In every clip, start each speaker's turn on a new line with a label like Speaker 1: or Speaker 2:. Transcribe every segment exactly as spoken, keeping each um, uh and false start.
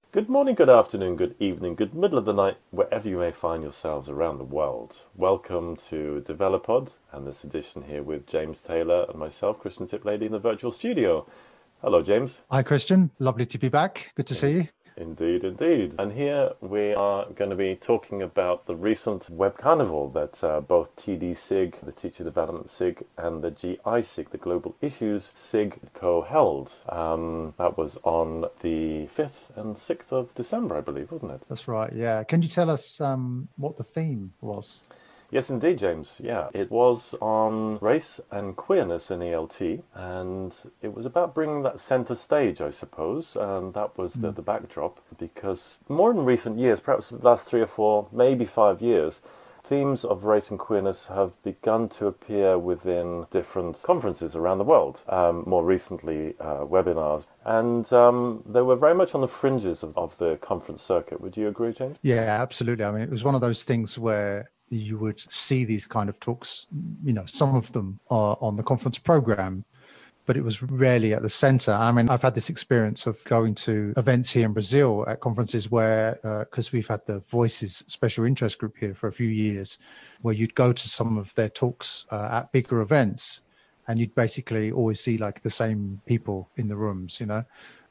Speaker 1: Good morning, good afternoon, good evening, good middle of the night, wherever you may find yourselves around the world. Welcome to DevelopPod and this edition here with James Taylor and myself, Christian Tiplady, in the virtual studio. Hello, James.
Speaker 2: Hi, Christian. Lovely to be back. Good to see
Speaker 1: In-
Speaker 2: you.
Speaker 1: Indeed, indeed. And here we are going to be talking about the recent Web Carnival that uh, both T D SIG, the Teacher Development SIG, and the G I SIG, the Global Issues SIG, co-held. Um, that was on the fifth and sixth of December, I believe, wasn't it?
Speaker 2: That's right. Yeah. Can you tell us um, what the theme was?
Speaker 1: Yes, indeed, James. Yeah, it was on race and queerness in E L T, and it was about bringing that centre stage, I suppose, and that was the,
Speaker 2: Mm.
Speaker 1: the backdrop, because more in recent years, perhaps the last three or four, maybe five years, themes of race and queerness have begun to appear within different conferences around the world, um, more recently uh, webinars, and um, they were very much on the fringes of, of the conference circuit. Would you agree, James?
Speaker 2: Yeah, absolutely. I mean, it was one of those things where you would see these kind of talks, you know, some of them are on the conference program, but it was rarely at the center. I mean, I've had this experience of going to events here in Brazil at conferences where, because uh, we've had the Voices Special Interest Group here for a few years, where you'd go to some of their talks uh, at bigger events and you'd basically always see like the same people in the rooms, you know.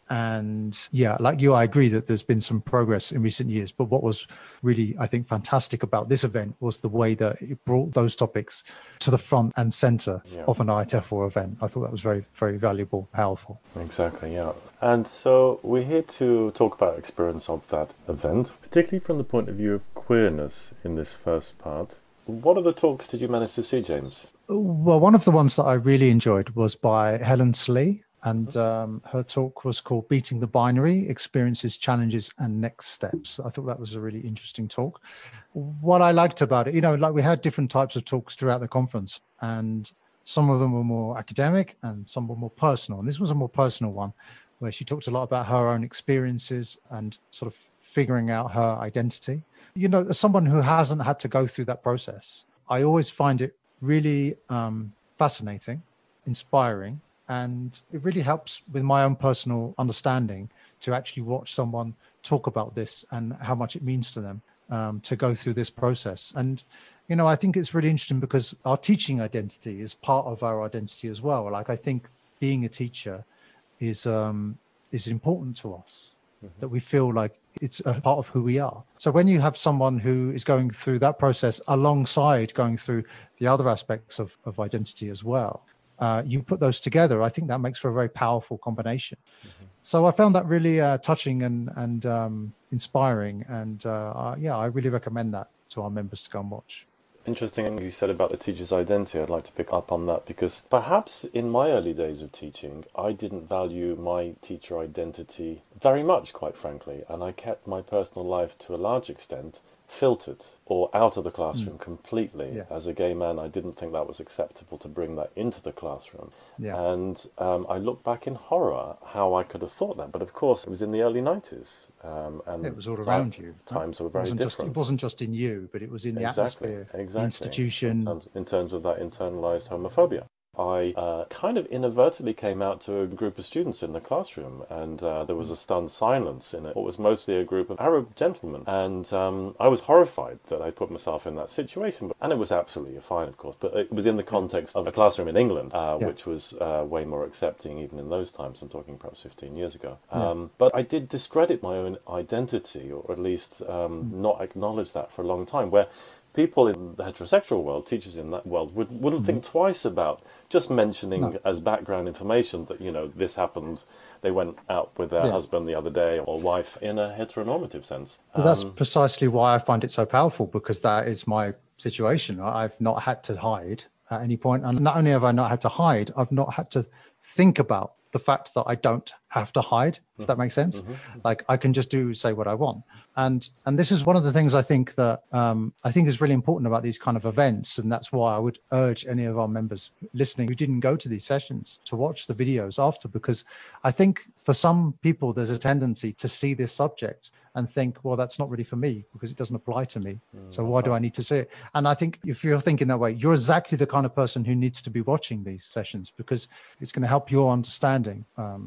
Speaker 2: And yeah, like you, I agree that there's been some progress in recent years. But what was really, I think, fantastic about this event was the way that it brought those topics to the front and center
Speaker 1: Yeah.
Speaker 2: of an I T F O event. I thought that was very, very valuable, powerful.
Speaker 1: Exactly, yeah. And so we're here to talk about experience of that event, particularly from the point of view of queerness in this first part. What other talks did you manage to see, James?
Speaker 2: Well, one of the ones that I really enjoyed was by Helen Slee. And um, her talk was called Beating the Binary, Experiences, Challenges, and Next Steps. I thought that was a really interesting talk. What I liked about it, you know, like we had different types of talks throughout the conference, and some of them were more academic and some were more personal. And this was a more personal one where she talked a lot about her own experiences and sort of figuring out her identity. You know, as someone who hasn't had to go through that process, I always find it really um, fascinating, inspiring, and it really helps with my own personal understanding to actually watch someone talk about this and how much it means to them um, to go through this process. And, you know, I think it's really interesting because our teaching identity is part of our identity as well. Like, I think being a teacher is um, is important to us, mm-hmm. that we feel like it's a part of who we are. So when you have someone who is going through that process alongside going through the other aspects of, of identity as well, Uh, you put those together, I think that makes for a very powerful combination. Mm-hmm. So I found that really uh, touching and and um, inspiring, and uh, uh, yeah, I really recommend that to our members to go and watch.
Speaker 1: Interesting you said about the teacher's identity. I'd like to pick up on that because perhaps in my early days of teaching, I didn't value my teacher identity very much, quite frankly, and I kept my personal life to a large extent filtered or out of the classroom mm. completely. Yeah. As a gay man, I didn't think that was acceptable to bring that into the classroom. Yeah. And um, I look back in horror how I could have thought that. But of course, it was in the early nineties. Um, and
Speaker 2: it was all around
Speaker 1: time,
Speaker 2: you.
Speaker 1: Times were very
Speaker 2: it
Speaker 1: different.
Speaker 2: Just, it wasn't just in you, but it was in the
Speaker 1: exactly,
Speaker 2: atmosphere,
Speaker 1: exactly.
Speaker 2: the institution.
Speaker 1: In terms, in terms of that internalized homophobia. I uh, kind of inadvertently came out to a group of students in the classroom, and uh, there was a stunned silence in it. It was mostly a group of Arab gentlemen, and um, I was horrified that I put myself in that situation. And it was absolutely fine, of course, but it was in the context of a classroom in England, uh, yeah. which was uh, way more accepting even in those times. I'm talking perhaps fifteen years ago. Um, yeah. But I did discredit my own identity, or at least um, mm. not acknowledge that for a long time, where people in the heterosexual world, teachers in that world, would, wouldn't mm-hmm. think twice about just mentioning no. as background information that, you know, this happened, they went out with their yeah. husband the other day or wife in a heteronormative sense.
Speaker 2: Well, um, that's precisely why I find it so powerful, because that is my situation. I've not had to hide at any point. And not only have I not had to hide, I've not had to think about the fact that I don't have to hide, if mm-hmm. that makes sense. Mm-hmm. Like I can just do, say what I want. And and this is one of the things I think that um, I think is really important about these kind of events. And that's why I would urge any of our members listening who didn't go to these sessions to watch the videos after, because I think for some people, there's a tendency to see this subject and think, well, that's not really for me because it doesn't apply to me. Mm, so why do I need to see it? And I think if you're thinking that way, you're exactly the kind of person who needs to be watching these sessions, because it's going to help your understanding um, and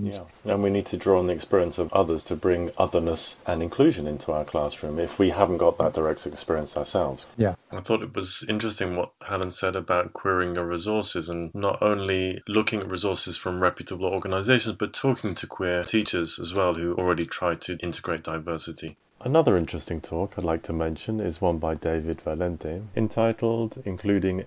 Speaker 2: And
Speaker 1: Yeah, and we need to draw on the experience of others to bring otherness and inclusion into our classroom if we haven't got that direct experience ourselves.
Speaker 2: yeah,
Speaker 1: I thought it was interesting what Helen said about querying your resources and not only looking at resources from reputable organizations, but talking to queer teachers as well who already try to integrate diversity. Another interesting talk I'd like to mention is one by David Valente, entitled Including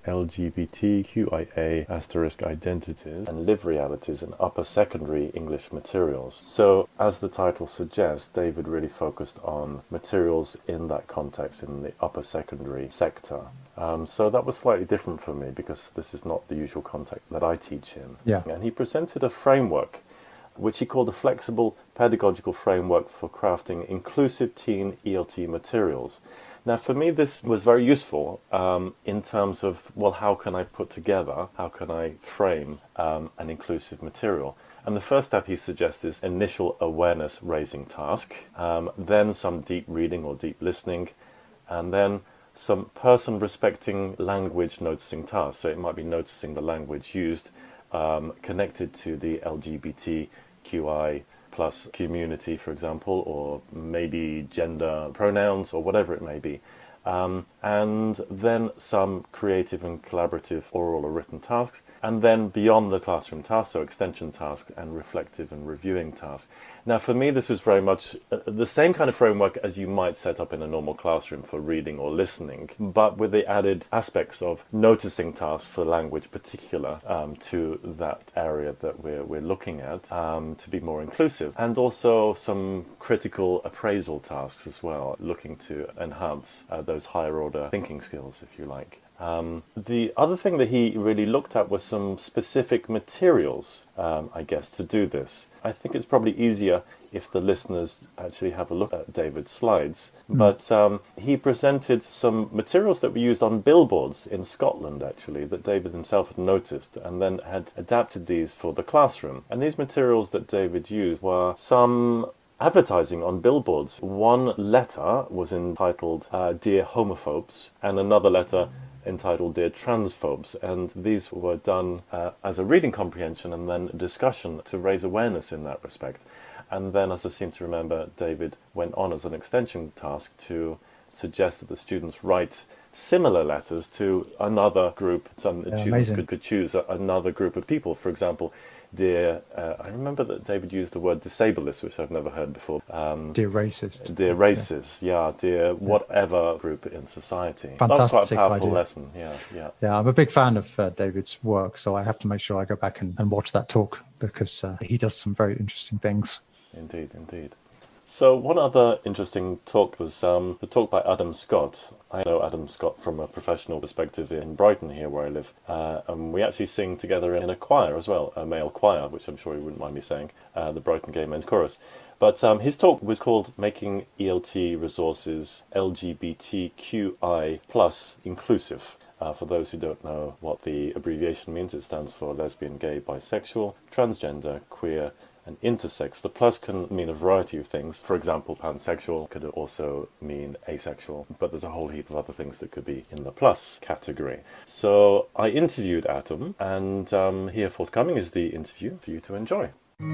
Speaker 1: LGBTQIA asterisk Identities and Live Realities in Upper Secondary English Materials. So, as the title suggests, David really focused on materials in that context, in the upper secondary sector. Um, so that was slightly different for me because this is not the usual context that I teach in.
Speaker 2: yeah,
Speaker 1: And he presented a framework which he called a flexible pedagogical framework for crafting inclusive teen E L T materials. Now, for me, this was very useful um, in terms of, well, how can I put together, how can I frame um, an inclusive material? And the first step he suggests is initial awareness raising task, um, then some deep reading or deep listening, and then some person respecting language noticing tasks. So it might be noticing the language used um, connected to the L G B T Q I plus community, for example, or maybe gender pronouns or whatever it may be. Um, and then some creative and collaborative oral or written tasks, and then beyond the classroom tasks, so extension tasks and reflective and reviewing tasks. Now, for me, this was very much uh, the same kind of framework as you might set up in a normal classroom for reading or listening, but with the added aspects of noticing tasks for language particular um, to that area that we're, we're looking at um, to be more inclusive, and also some critical appraisal tasks as well, looking to enhance uh, those higher order thinking skills, if you like. Um, the other thing that he really looked at was some specific materials, um, I guess, to do this. I think it's probably easier if the listeners actually have a look at David's slides. Mm. But um, he presented some materials that were used on billboards in Scotland, actually, that David himself had noticed, and then had adapted these for the classroom. And these materials that David used were some advertising on billboards. One letter was entitled uh, Dear Homophobes, and another letter entitled Dear Transphobes, and these were done uh, as a reading comprehension and then a discussion to raise awareness in that respect. And then, as I seem to remember, David went on as an extension task to suggest that the students write similar letters to another group. Some
Speaker 2: Yeah,
Speaker 1: students could, could choose a, another group of people. For example, Dear, uh, I remember that David used the word disableist, which I've never heard before. Um,
Speaker 2: dear racist.
Speaker 1: Dear racist, yeah, yeah dear whatever group in society.
Speaker 2: Fantastic
Speaker 1: That was quite a powerful
Speaker 2: idea.
Speaker 1: lesson, yeah, yeah.
Speaker 2: Yeah, I'm a big fan of uh, David's work, so I have to make sure I go back and, and watch that talk because uh, he does some very interesting things.
Speaker 1: Indeed, indeed. So one other interesting talk was um, the talk by Adam Scott. I know Adam Scott from a professional perspective in Brighton here where I live. Uh, and we actually sing together in a choir as well, a male choir, which I'm sure he wouldn't mind me saying, uh, the Brighton Gay Men's Chorus. But um, his talk was called Making E L T Resources L G B T Q I plus Inclusive. Uh, for those who don't know what the abbreviation means, it stands for lesbian, gay, bisexual, transgender, queer, and intersex. The plus can mean a variety of things. For example, pansexual could also mean asexual, but there's a whole heap of other things that could be in the plus category. So I interviewed Adam, and um, here forthcoming is the interview for you to enjoy.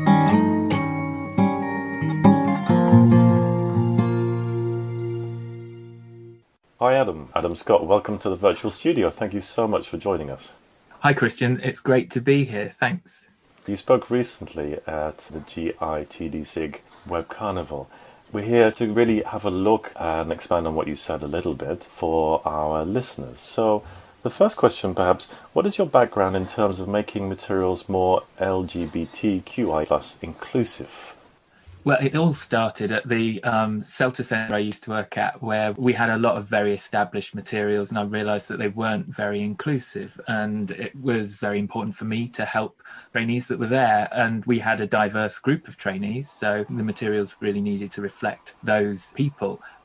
Speaker 1: Hi Adam, Adam Scott, welcome to the virtual studio. Thank you so much for joining us.
Speaker 3: Hi Christian, it's great to be here, thanks.
Speaker 1: You spoke recently at the G I T D SIG Web Carnival. We're here to really have a look and expand on what you said a little bit for our listeners. So the first question perhaps, what is your background in terms of making materials more L G B T Q I plus inclusive?
Speaker 3: Well, it all started at the um, CELTA Centre I used to work at, where we had a lot of very established materials, and I realised that they weren't very inclusive. And it was very important for me to help trainees that were there. And we had a diverse group of trainees, so the materials really needed to reflect those people.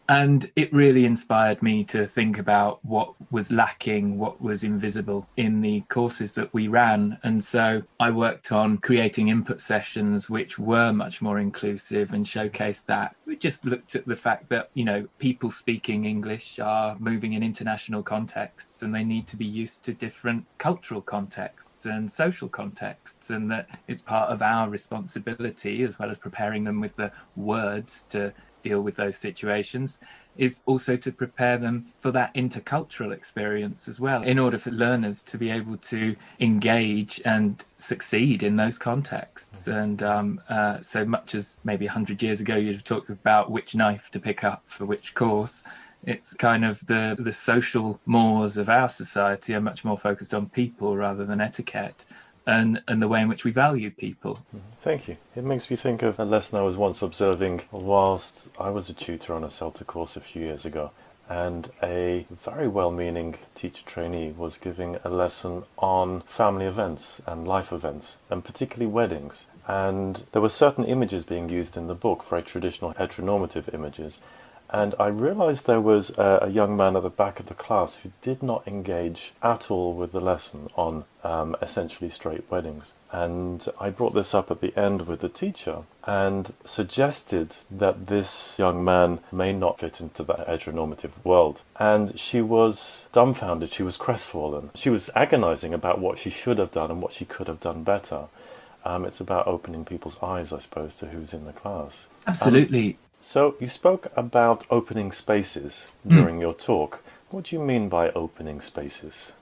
Speaker 3: And it really inspired me to think about what was lacking, what was invisible in the courses that we ran. And so I worked on creating input sessions which were much more inclusive and showcased that. We just looked at the fact that, you know, people speaking English are moving in international contexts, and they need to be used to different cultural contexts and social contexts, and that it's part of our responsibility, as well as preparing them with the words to deal with those situations, is also to prepare them for that intercultural experience as well, in order for learners to be able to engage and succeed in those contexts. And um, uh, so much as maybe one hundred years ago you'd have talked about which knife to pick up for which course, it's kind of the, the social mores of our society are much more focused on people rather than etiquette. And, and the way in which we value people.
Speaker 1: Thank you. It makes me think of a lesson I was once observing whilst I was a tutor on a CELTA course a few years ago, and a very well-meaning teacher trainee was giving a lesson on family events and life events, and particularly weddings. And there were certain images being used in the book, very traditional heteronormative images. And I realized there was a, a young man at the back of the class who did not engage at all with the lesson on um, essentially straight weddings. And I brought this up at the end with the teacher and suggested that this young man may not fit into that heteronormative world. And she was dumbfounded, she was crestfallen. She was agonizing about what she should have done and what she could have done better. Um, it's about opening people's eyes, I suppose, to who's in the class.
Speaker 3: Absolutely.
Speaker 1: Um, So you spoke about opening spaces during mm. your talk. What do you mean by opening spaces?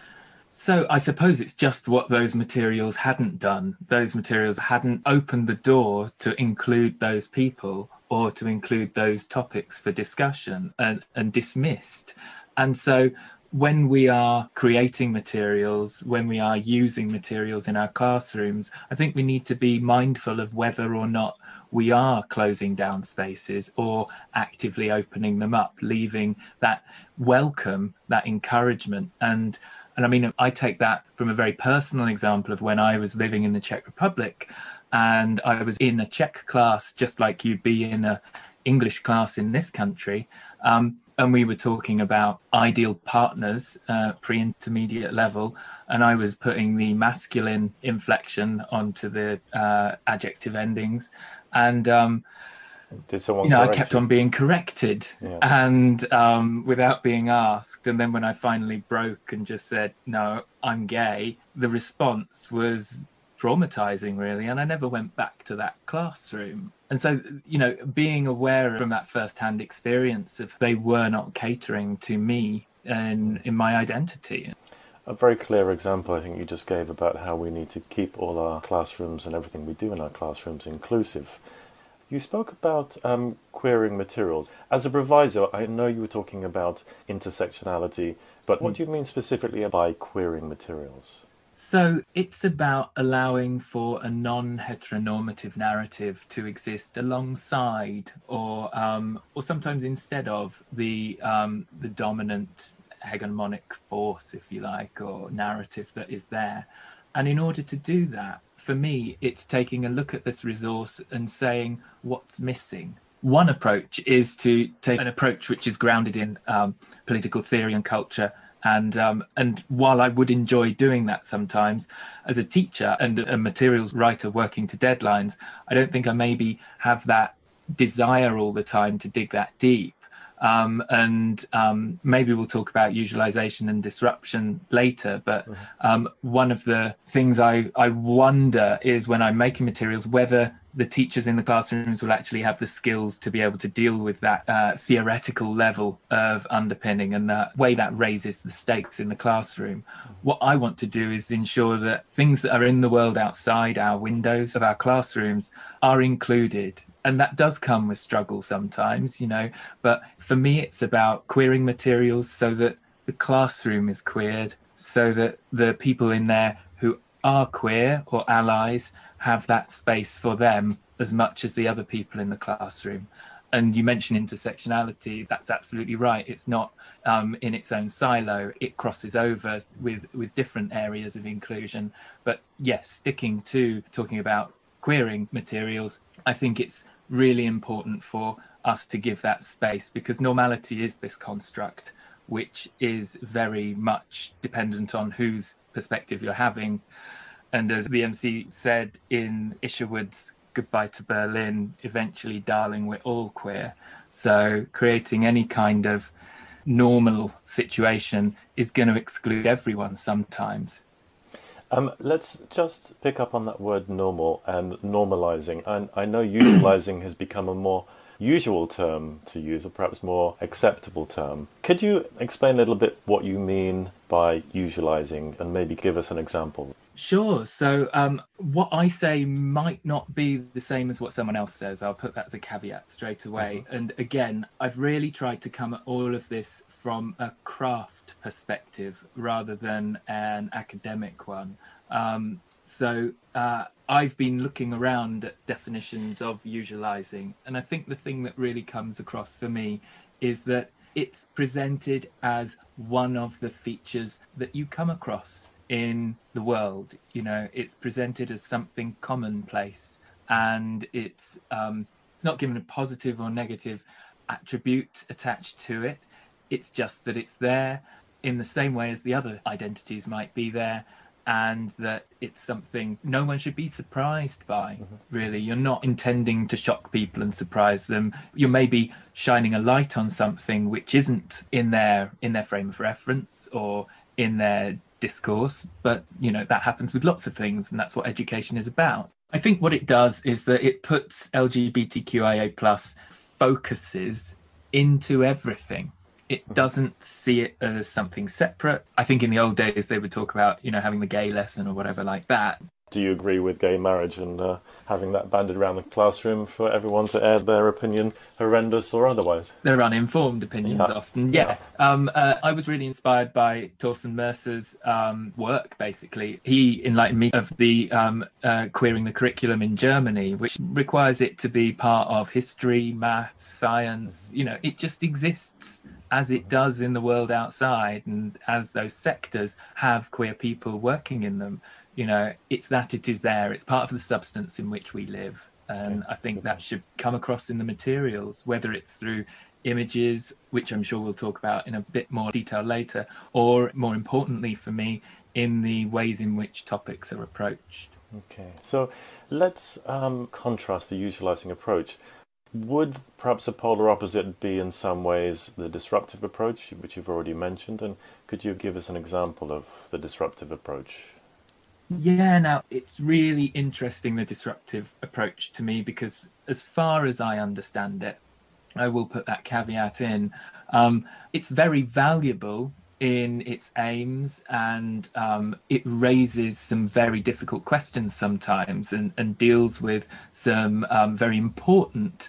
Speaker 3: So I suppose it's just what those materials hadn't done. Those materials hadn't opened the door to include those people or to include those topics for discussion, and, and dismissed. And so when we are creating materials, when we are using materials in our classrooms, I think we need to be mindful of whether or not we are closing down spaces or actively opening them up, leaving that welcome, that encouragement. And and I mean, I take that from a very personal example of when I was living in the Czech Republic, and I was in a Czech class, just like you'd be in a English class in this country. Um, and we were talking about ideal partners, uh, pre-intermediate level, and I was putting the masculine inflection onto the uh, adjective endings. And, um,
Speaker 1: Did someone
Speaker 3: you know, I
Speaker 1: correct
Speaker 3: kept
Speaker 1: you?
Speaker 3: on being corrected,
Speaker 1: Yeah.
Speaker 3: and um, without being asked. And then when I finally broke and just said, no, I'm gay, the response was traumatizing, really. And I never went back to that classroom. And so, you know, being aware from that first-hand experience of they were not catering to me and in my identity.
Speaker 1: A very clear example I think you just gave about how we need to keep all our classrooms and everything we do in our classrooms inclusive. You spoke about um, queering materials. As a provisor, I know you were talking about intersectionality, but what do you mean specifically by queering materials?
Speaker 3: So it's about allowing for a non-heteronormative narrative to exist alongside, or um, or sometimes instead of the um, the dominant hegemonic force, if you like, or narrative that is there. And in order to do that, for me, it's taking a look at this resource and saying what's missing. One approach is to take an approach which is grounded in um, political theory and culture. And um, and while I would enjoy doing that sometimes, as a teacher and a materials writer working to deadlines, I don't think I maybe have that desire all the time to dig that deep. Um, and um, maybe we'll talk about utilization and disruption later. But um, one of the things I, I wonder is when I'm making materials, whether the teachers in the classrooms will actually have the skills to be able to deal with that uh, theoretical level of underpinning and the way that raises the stakes in the classroom. What I want to do is ensure that things that are in the world outside our windows of our classrooms are included. And that does come with struggle sometimes, you know, but for me, it's about queering materials so that the classroom is queered, so that the people in there who are queer or allies have that space for them as much as the other people in the classroom. And you mentioned intersectionality. That's absolutely right. It's not um, in its own silo. It crosses over with, with different areas of inclusion. But yes, sticking to talking about queering materials, I think it's really important for us to give that space, because normality is this construct which is very much dependent on whose perspective you're having. And as the M C said in Isherwood's Goodbye to Berlin, eventually, darling, we're all queer. So creating any kind of normal situation is going to exclude everyone sometimes.
Speaker 1: Um, let's just pick up on that word normal and normalizing. And I know usualizing has become a more usual term to use, or perhaps more acceptable term. Could you explain a little bit what you mean by usualizing and maybe give us an example?
Speaker 3: Sure. So um, what I say might not be the same as what someone else says. I'll put that as a caveat straight away. Mm-hmm. And again, I've really tried to come at all of this from a craft perspective rather than an academic one. Um, so uh, I've been looking around at definitions of usualizing. And I think the thing that really comes across for me is that it's presented as one of the features that you come across in the world. You know, it's presented as something commonplace, and it's um, it's not given a positive or negative attribute attached to it. It's just that it's there in the same way as the other identities might be there, and that it's something no one should be surprised by. Mm-hmm. Really, you're not intending to shock people and surprise them. You're maybe shining a light on something which isn't in their in their frame of reference or in their discourse, but you know, that happens with lots of things, and that's what education is about. I think what it does is that it puts L G B T Q I A plus focuses into everything. It doesn't see it as something separate. I think in the old days they would talk about, you know, having the gay lesson or whatever like that.
Speaker 1: Do you agree with gay marriage and uh, having that banded around the classroom for everyone to air their opinion, horrendous or otherwise?
Speaker 3: They're uninformed opinions yeah. often. Yeah. yeah. Um, uh, I was really inspired by Torsten Mercer's um, work, basically. He enlightened me of the um, uh, queering the curriculum in Germany, which requires it to be part of history, maths, science. You know, it just exists as it does in the world outside, and as those sectors have queer people working in them. You know, it's that it is there. It's part of the substance in which we live. And okay. I think that should come across in the materials, whether it's through images, which I'm sure we'll talk about in a bit more detail later, or more importantly for me, in the ways in which topics are approached.
Speaker 1: Okay, so let's um, contrast the utilizing approach. Would perhaps a polar opposite be in some ways the disruptive approach, which you've already mentioned? And could you give us an example of the disruptive approach?
Speaker 3: Yeah, now it's really interesting, the disruptive approach to me, because as far as I understand it, I will put that caveat in, um, it's very valuable in its aims, and um, it raises some very difficult questions sometimes, and, and deals with some um, very important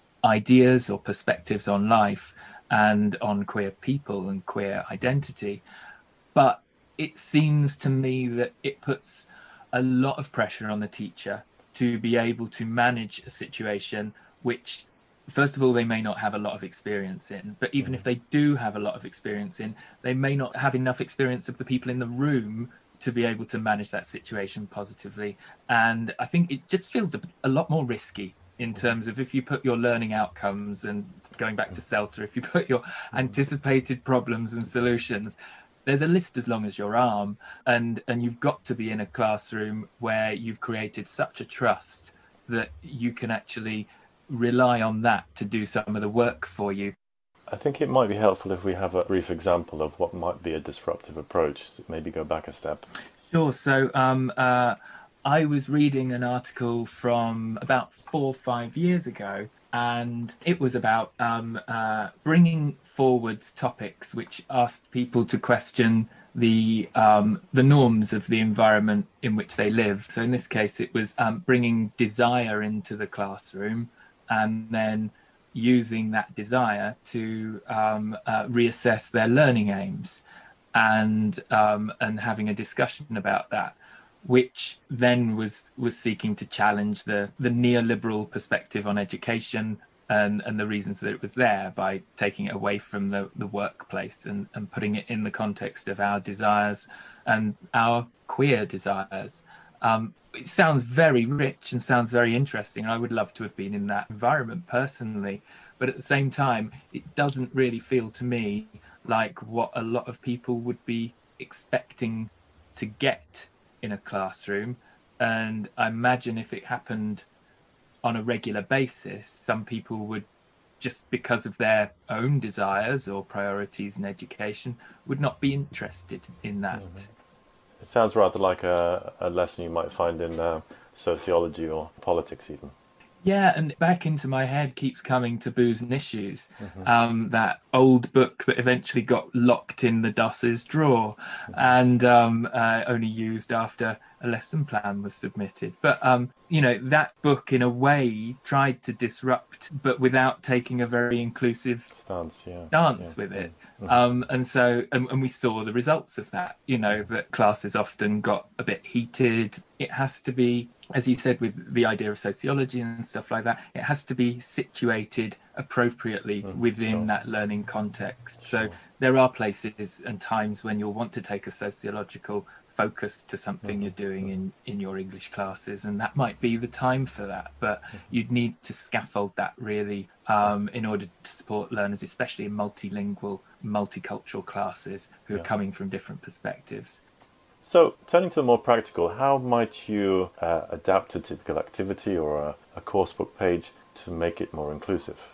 Speaker 3: ideas or perspectives on life and on queer people and queer identity. But it seems to me that it puts a lot of pressure on the teacher to be able to manage a situation which, first of all, they may not have a lot of experience in, but even if they do have a lot of experience in, they may not have enough experience of the people in the room to be able to manage that situation positively. And I think it just feels a, a lot more risky in terms of, if you put your learning outcomes, and going back to CELTA, if you put your anticipated problems and solutions, there's a list as long as your arm, and, and you've got to be in a classroom where you've created such a trust that you can actually rely on that to do some of the work for you.
Speaker 1: I think it might be helpful if we have a brief example of what might be a disruptive approach, maybe go back a step.
Speaker 3: Sure. So um, uh, I was reading an article from about four or five years ago, and it was about um, uh, bringing forwards topics which asked people to question the um, the norms of the environment in which they live. So in this case, it was um, bringing desire into the classroom, and then using that desire to um, uh, reassess their learning aims, and um, and having a discussion about that, which then was was seeking to challenge the the neoliberal perspective on education and, and the reasons that it was there, by taking it away from the, the workplace and, and putting it in the context of our desires and our queer desires. Um, it sounds very rich and sounds very interesting. I would love to have been in that environment personally, But at the same time, it doesn't really feel to me like what a lot of people would be expecting to get in a classroom. And I imagine if it happened on a regular basis, some people would, just because of their own desires or priorities in education, would not be interested in that.
Speaker 1: Mm-hmm. It sounds rather like a, a lesson you might find in uh, sociology or politics even.
Speaker 3: Yeah, and back into my head keeps coming Taboos and Issues, mm-hmm. um, that old book that eventually got locked in the DOS's drawer, mm-hmm. and um, uh, only used after a lesson plan was submitted. But, um, you know, that book in a way tried to disrupt, but without taking a very inclusive
Speaker 1: stance, yeah.
Speaker 3: stance
Speaker 1: yeah.
Speaker 3: with it.
Speaker 1: Mm-hmm.
Speaker 3: Um, and so, and, and we saw the results of that, you know, that classes often got a bit heated. It has to be, as you said, with the idea of sociology and stuff like that, it has to be situated appropriately mm, within sure. that learning context. Sure. So there are places and times when you'll want to take a sociological focus to something mm-hmm. you're doing in, in your English classes, and that might be the time for that. But mm-hmm. you'd need to scaffold that really um, in order to support learners, especially in multilingual, multicultural classes who yeah. are coming from different perspectives.
Speaker 1: So, turning to the more practical, how might you uh, adapt a typical activity or a, a coursebook page to make it more inclusive?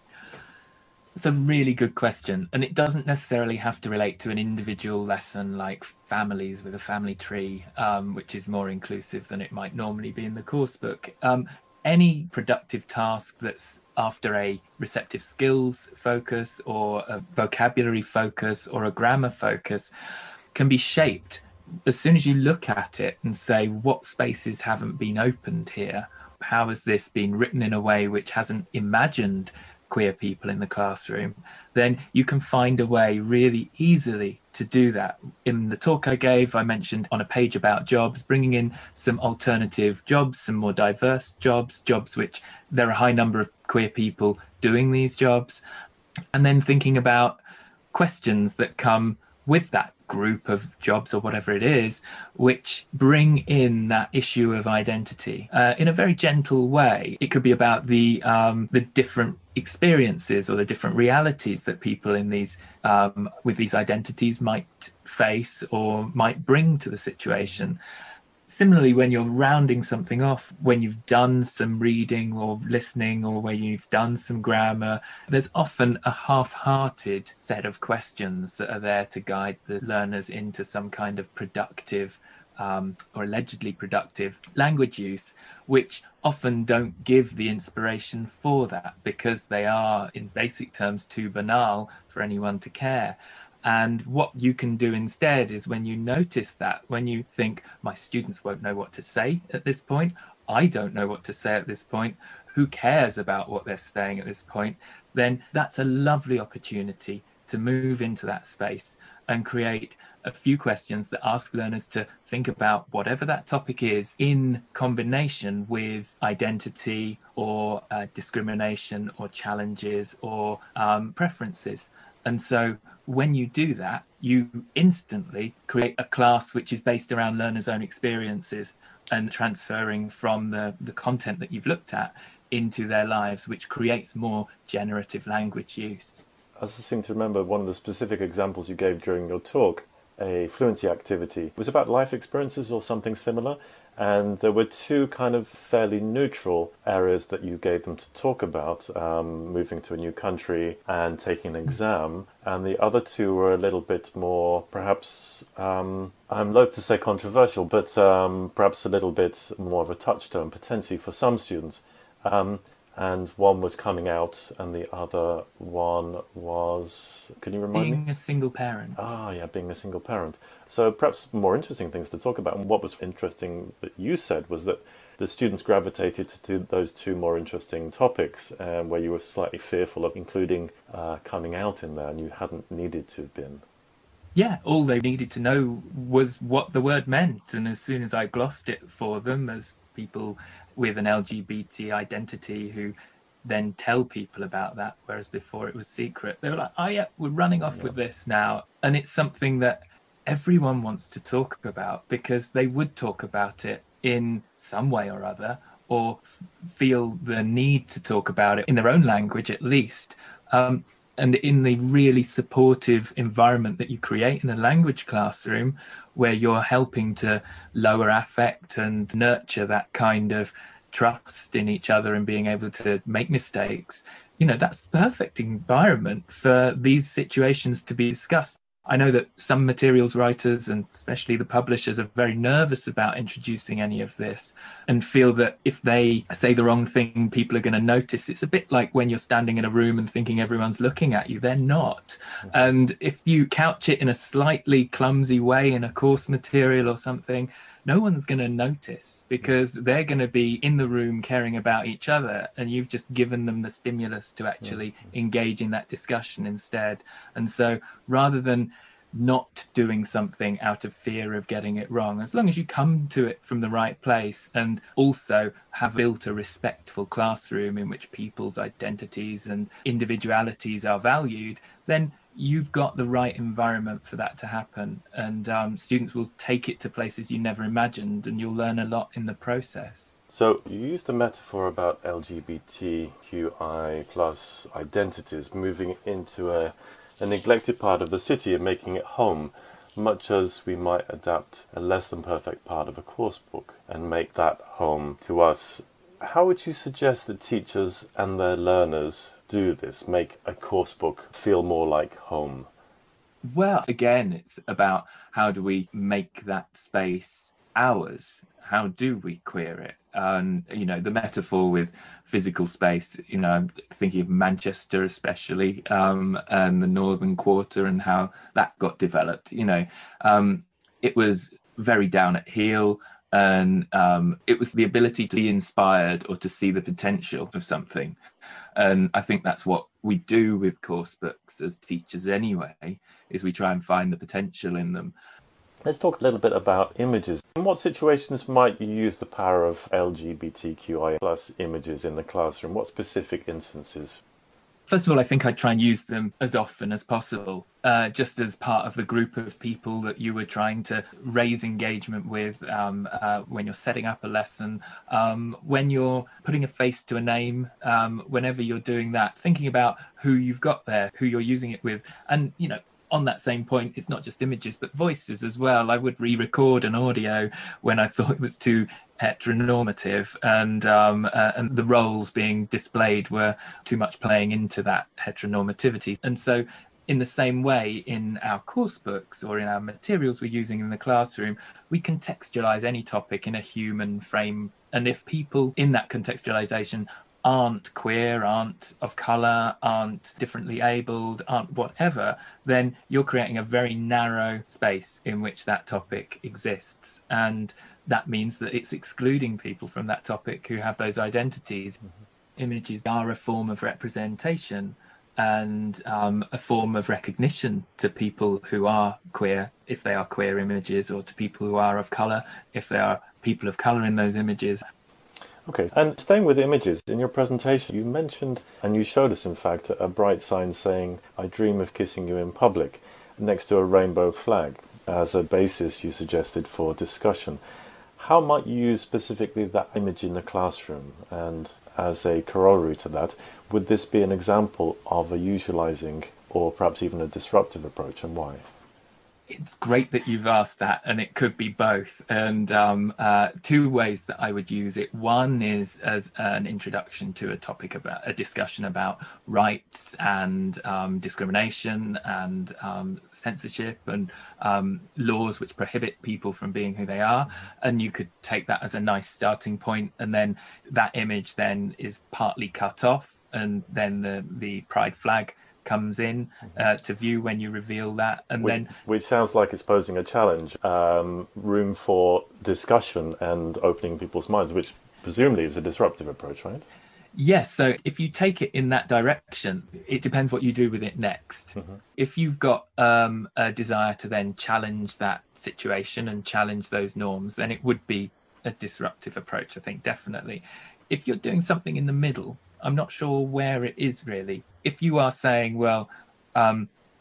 Speaker 3: It's a really good question, and it doesn't necessarily have to relate to an individual lesson like families with a family tree, um, which is more inclusive than it might normally be in the coursebook. Um, any productive task that's after a receptive skills focus or a vocabulary focus or a grammar focus can be shaped as soon as you look at it and say, what spaces haven't been opened here? How has this been written in a way which hasn't imagined queer people in the classroom? Then you can find a way really easily to do that. In the talk I gave, I mentioned on a page about jobs, bringing in some alternative jobs, some more diverse jobs, jobs which there are a high number of queer people doing these jobs, and then thinking about questions that come with that group of jobs or whatever it is, which bring in that issue of identity uh, in a very gentle way. It could be about the um, the different experiences or the different realities that people in these um, with these identities might face or might bring to the situation. Similarly, when you're rounding something off, when you've done some reading or listening, or when you've done some grammar, there's often a half-hearted set of questions that are there to guide the learners into some kind of productive um, or allegedly productive language use, which often don't give the inspiration for that because they are, in basic terms, too banal for anyone to care. And what you can do instead is, when you notice that, when you think, my students won't know what to say at this point, I don't know what to say at this point, who cares about what they're saying at this point, then that's a lovely opportunity to move into that space and create a few questions that ask learners to think about whatever that topic is in combination with identity or uh, discrimination or challenges or um, preferences. And so when you do that, you instantly create a class which is based around learners' own experiences and transferring from the, the content that you've looked at into their lives, which creates more generative language use.
Speaker 1: I seem to remember one of the specific examples you gave during your talk, a fluency activity. It was about life experiences or something similar, and there were two kind of fairly neutral areas that you gave them to talk about, um, moving to a new country and taking an exam, and the other two were a little bit more, perhaps, um, I'm loath to say controversial, but um, perhaps a little bit more of a touchstone, potentially for some students. Um, and one was coming out, and the other one was, can you remind
Speaker 3: being
Speaker 1: me?
Speaker 3: Being a single parent.
Speaker 1: Ah, yeah, being a single parent. So perhaps more interesting things to talk about. And what was interesting that you said was that the students gravitated to those two more interesting topics, um, where you were slightly fearful of including uh, coming out in there, and you hadn't needed to have been.
Speaker 3: Yeah, all they needed to know was what the word meant. And as soon as I glossed it for them, as people with an L G B T identity who then tell people about that, whereas before it was secret, they were like, oh yeah, we're running off yeah. with this now. And it's something that everyone wants to talk about, because they would talk about it in some way or other or f- feel the need to talk about it in their own language at least. Um, and in the really supportive environment that you create in a language classroom, where you're helping to lower affect and nurture that kind of trust in each other and being able to make mistakes, you know, that's the perfect environment for these situations to be discussed. I know that some materials writers and especially the publishers are very nervous about introducing any of this and feel that if they say the wrong thing, people are going to notice. It's a bit like when you're standing in a room and thinking everyone's looking at you. They're not. Mm-hmm. And if you couch it in a slightly clumsy way in a course material or something, no one's going to notice because they're going to be in the room caring about each other, and you've just given them the stimulus to actually yeah. engage in that discussion instead. And so rather than not doing something out of fear of getting it wrong, as long as you come to it from the right place and also have built a respectful classroom in which people's identities and individualities are valued, then you've got the right environment for that to happen. And um, students will take it to places you never imagined, and you'll learn a lot in the process.
Speaker 1: So you used a metaphor about L G B T Q I plus identities moving into a, a neglected part of the city and making it home, much as we might adapt a less than perfect part of a course book and make that home to us. How would you suggest that teachers and their learners do this, make a course book feel more like home?
Speaker 3: Well, again, it's about how do we make that space ours? How do we queer it? And, you know, the metaphor with physical space, you know, I'm thinking of Manchester especially, um, and the Northern Quarter and how that got developed. You know, um, it was very down at heel. And um, it was the ability to be inspired or to see the potential of something. And I think that's what we do with course books as teachers anyway, is we try and find the potential in them.
Speaker 1: Let's talk a little bit about images. In what situations might you use the power of L G B T Q I plus images in the classroom? What specific instances?
Speaker 3: First of all, I think I try and use them as often as possible, uh, just as part of the group of people that you were trying to raise engagement with um, uh, when you're setting up a lesson, um, when you're putting a face to a name, um, whenever you're doing that, thinking about who you've got there, who you're using it with. And, you know, on that same point, it's not just images, but voices as well. I would re-record an audio when I thought it was too heteronormative, and um, uh, and the roles being displayed were too much playing into that heteronormativity. And so in the same way, in our course books or in our materials we're using in the classroom, we contextualize any topic in a human frame. And if people in that contextualization aren't queer, aren't of colour, aren't differently abled, aren't whatever, then you're creating a very narrow space in which that topic exists. And that means that it's excluding people from that topic who have those identities. Mm-hmm. Images are a form of representation and um, a form of recognition to people who are queer, if they are queer images, or to people who are of colour, if they are people of colour in those images.
Speaker 1: Okay, and staying with images, in your presentation you mentioned, and you showed us in fact, a bright sign saying, "I dream of kissing you in public," next to a rainbow flag, as a basis you suggested for discussion. How might you use specifically that image in the classroom? And as a corollary to that, would this be an example of a utilizing or perhaps even a disruptive approach, and why?
Speaker 3: It's great that you've asked that, and it could be both. And um, uh, two ways that I would use it. One is as an introduction to a topic about a discussion about rights and um, discrimination and um, censorship and um, laws which prohibit people from being who they are. And you could take that as a nice starting point, and then that image then is partly cut off, and then the, the pride flag comes in uh, to view when you reveal that, and
Speaker 1: which,
Speaker 3: then
Speaker 1: which sounds like it's posing a challenge, um, room for discussion and opening people's minds, which presumably is a disruptive approach, right?
Speaker 3: Yes. So if you take it in that direction, it depends what you do with it next. Mm-hmm. If you've got um, a desire to then challenge that situation and challenge those norms, then it would be a disruptive approach, I think, definitely. If you're doing something in the middle, I'm not sure where it is really. If you are saying, well, um,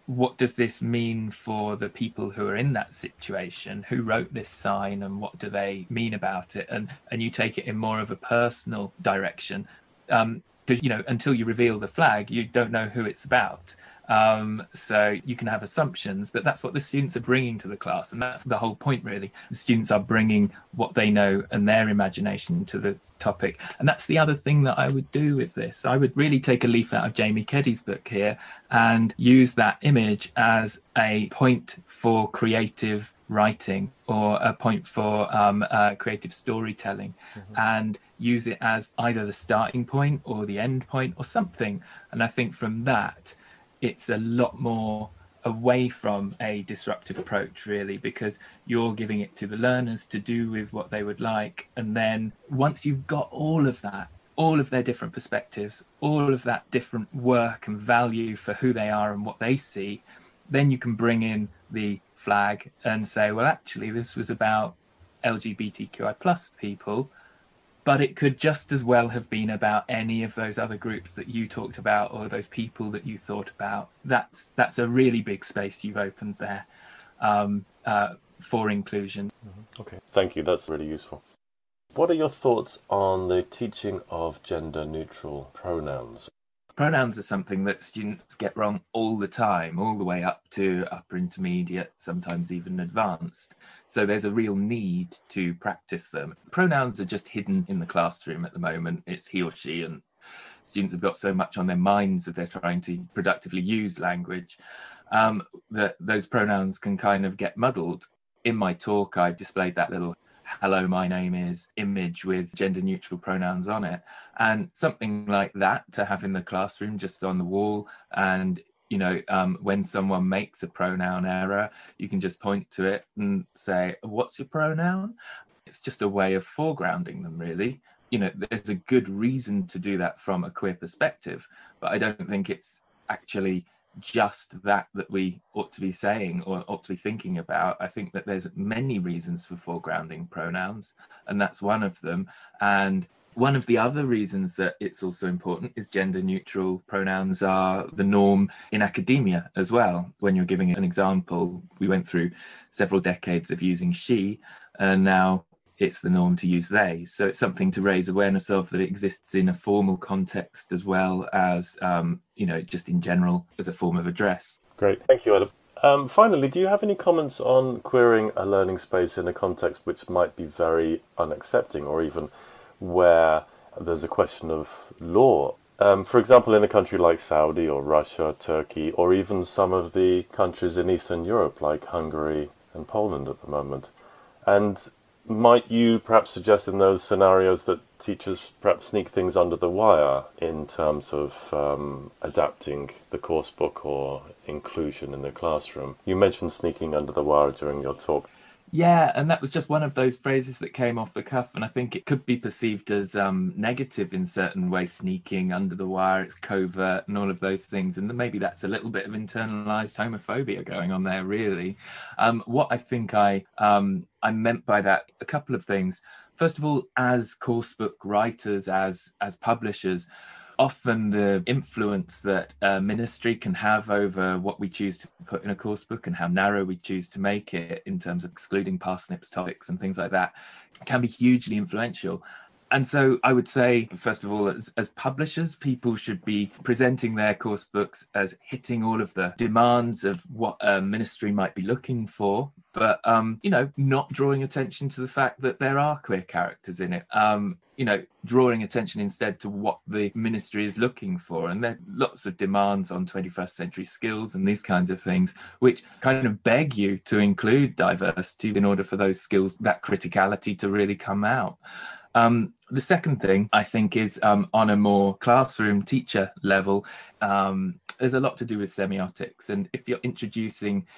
Speaker 3: what does this mean for the people who are in that situation? Who wrote this sign and what do they mean about it? And and you take it in more of a personal direction. Um, because, you know, until you reveal the flag, you don't know who it's about. Um, so you can have assumptions, but that's what the students are bringing to the class. And that's the whole point, really. The students are bringing what they know and their imagination to the topic. And that's the other thing that I would do with this. I would really take a leaf out of Jamie Keddy's book here and use that image as a point for creative writing or a point for um, uh, creative storytelling, mm-hmm. and use it as either the starting point or the end point or something. And I think from that, it's a lot more away from a disruptive approach, really, because you're giving it to the learners to do with what they would like. And then once you've got all of that, all of their different perspectives, all of that different work and value for who they are and what they see, then you can bring in the flag and say, well, actually, this was about L G B T Q I plus people, but it could just as well have been about any of those other groups that you talked about or those people that you thought about. That's that's a really big space you've opened there um, uh, for inclusion.
Speaker 1: Mm-hmm. Okay, thank you. That's really useful. What are your thoughts on the teaching of gender-neutral pronouns?
Speaker 3: Pronouns are something that students get wrong all the time, all the way up to upper intermediate, sometimes even advanced. So there's a real need to practice them. Pronouns are just hidden in the classroom at the moment. It's he or she, and students have got so much on their minds that they're trying to productively use language um, that those pronouns can kind of get muddled. In my talk, I displayed that little hello, my name is image with gender neutral pronouns on it, and something like that to have in the classroom just on the wall. And you know, um, when someone makes a pronoun error, you can just point to it and say, what's your pronoun? It's just a way of foregrounding them, really. You know, there's a good reason to do that from a queer perspective, but I don't think it's actually just that that we ought to be saying or ought to be thinking about. I think that there's many reasons for foregrounding pronouns, and that's one of them. And one of the other reasons that it's also important is gender neutral pronouns are the norm in academia as well. When you're giving an example, we went through several decades of using she, and now it's the norm to use they. So it's something to raise awareness of, that it exists in a formal context as well as, um, you know, just in general as a form of address.
Speaker 1: Great. Thank you, Adam. Um, finally, do you have any comments on queering a learning space in a context which might be very unaccepting, or even where there's a question of law? Um, for example, in a country like Saudi or Russia, Turkey, or even some of the countries in Eastern Europe like Hungary and Poland at the moment. And might you perhaps suggest in those scenarios that teachers perhaps sneak things under the wire in terms of um, adapting the course book or inclusion in the classroom? You mentioned sneaking under the wire during your talk.
Speaker 3: Yeah, and that was just one of those phrases that came off the cuff, and I think it could be perceived as um, negative in certain ways, sneaking under the wire, it's covert and all of those things, and then maybe that's a little bit of internalized homophobia going on there, really. Um, what I think I um, I meant by that, a couple of things. First of all, as coursebook writers, as as publishers, often the influence that a ministry can have over what we choose to put in a course book and how narrow we choose to make it in terms of excluding parsnips topics and things like that can be hugely influential. And so I would say, first of all, as, as publishers, people should be presenting their course books as hitting all of the demands of what a ministry might be looking for, but, um, you know, not drawing attention to the fact that there are queer characters in it. Um, you know, drawing attention instead to what the ministry is looking for. And there are lots of demands on twenty-first century skills and these kinds of things, which kind of beg you to include diversity in order for those skills, that criticality to really come out. Um, the second thing, I think, is um, on a more classroom teacher level, um, there's a lot to do with semiotics. And if you're introducing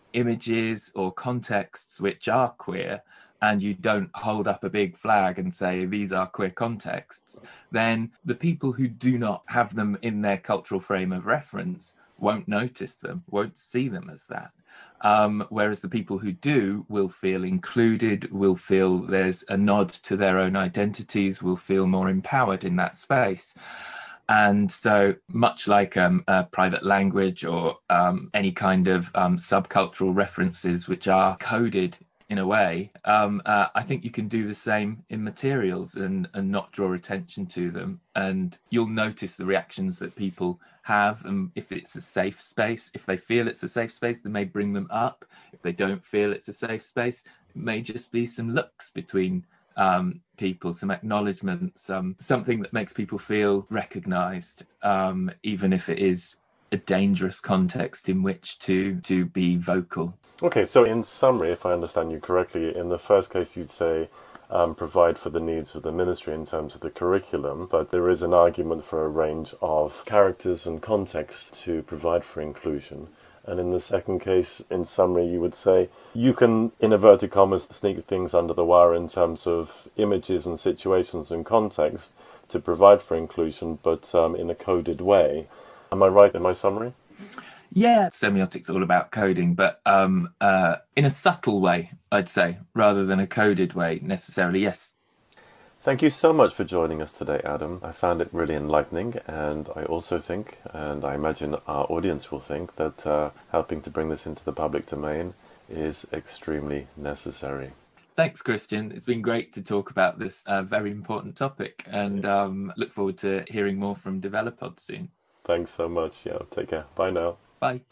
Speaker 3: images or contexts which are queer, and you don't hold up a big flag and say these are queer contexts, then the people who do not have them in their cultural frame of reference won't notice them, won't see them as that. Um, whereas the people who do will feel included, will feel there's a nod to their own identities, will feel more empowered in that space. And so much like um, a private language or um, any kind of um, subcultural references which are coded in a way, um, uh, I think you can do the same in materials and, and not draw attention to them. And you'll notice the reactions that people have. And if it's a safe space, if they feel it's a safe space, they may bring them up. If they don't feel it's a safe space, it may just be some looks between um, people, some acknowledgement, some something that makes people feel recognized, um, even if it is a dangerous context in which to to be vocal.
Speaker 1: Okay, so in summary, if I understand you correctly, in the first case you'd say um, provide for the needs of the ministry in terms of the curriculum, but there is an argument for a range of characters and context to provide for inclusion. And in the second case, in summary, you would say you can, in inverted commas, sneak things under the wire in terms of images and situations and context to provide for inclusion, but um, in a coded way. Am I right in my summary?
Speaker 3: Yeah, semiotics all about coding, but um, uh, in a subtle way, I'd say, rather than a coded way necessarily, yes.
Speaker 1: Thank you so much for joining us today, Adam. I found it really enlightening, and I also think, and I imagine our audience will think, that uh, helping to bring this into the public domain is extremely necessary.
Speaker 3: Thanks, Christian. It's been great to talk about this uh, very important topic, and um, look forward to hearing more from DevelopPod soon.
Speaker 1: Thanks so much. Yeah, take care. Bye now.
Speaker 3: Bye.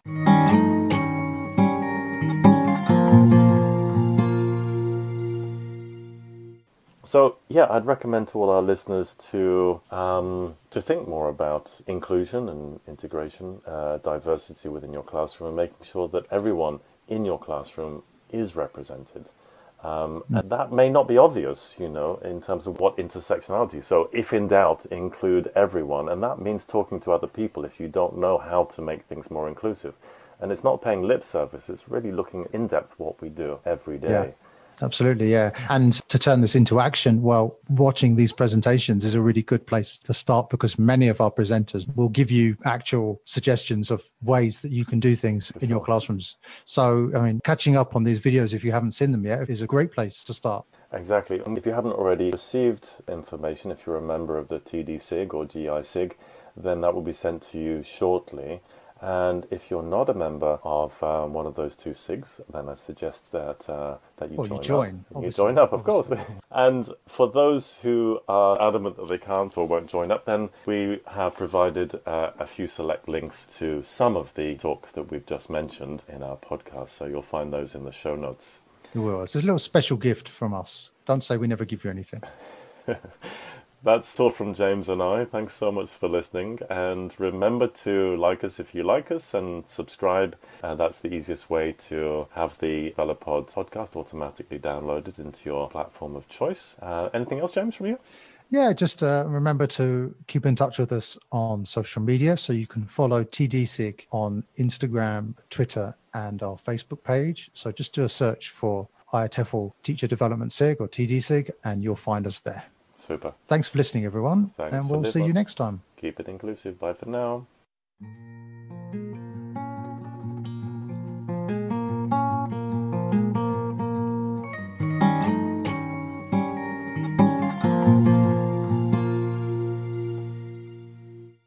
Speaker 1: So, yeah, I'd recommend to all our listeners to um, to think more about inclusion and integration, uh, diversity within your classroom, and making sure that everyone in your classroom is represented. Um, and that may not be obvious, you know, in terms of what intersectionality. So if in doubt, include everyone. And that means talking to other people if you don't know how to make things more inclusive. And it's not paying lip service. It's really looking in depth what we do every day.
Speaker 2: Yeah. Absolutely, yeah. And to turn this into action, well, watching these presentations is a really good place to start, because many of our presenters will give you actual suggestions of ways that you can do things in your classrooms. So, I mean, catching up on these videos, if you haven't seen them yet, is a great place to start.
Speaker 1: Exactly. And if you haven't already received information, if you're a member of the T D SIG or G I SIG, then that will be sent to you shortly. And if you're not a member of um, one of those two SIGs, then I suggest that uh, that you
Speaker 2: well,
Speaker 1: join
Speaker 2: you join,
Speaker 1: up. You join up, of
Speaker 2: obviously.
Speaker 1: course. And for those who are adamant that they can't or won't join up, then we have provided uh, a few select links to some of the talks that we've just mentioned in our podcast. So you'll find those in the show notes.
Speaker 2: You will. It's a little special gift from us. Don't say we never give you anything.
Speaker 1: That's all from James and I. Thanks so much for listening. And remember to like us if you like us and subscribe. Uh, that's the easiest way to have the DevelopPod podcast automatically downloaded into your platform of choice. Uh, anything else, James, from you?
Speaker 2: Yeah, just uh, remember to keep in touch with us on social media. So you can follow T D SIG on Instagram, Twitter, and our Facebook page. So just do a search for I A T E F L Teacher Development SIG or T D SIG, and you'll find us there.
Speaker 1: Super.
Speaker 2: Thanks for listening, everyone.
Speaker 1: Thanks
Speaker 2: and
Speaker 1: for
Speaker 2: we'll see you next time.
Speaker 1: Keep it inclusive. Bye for now.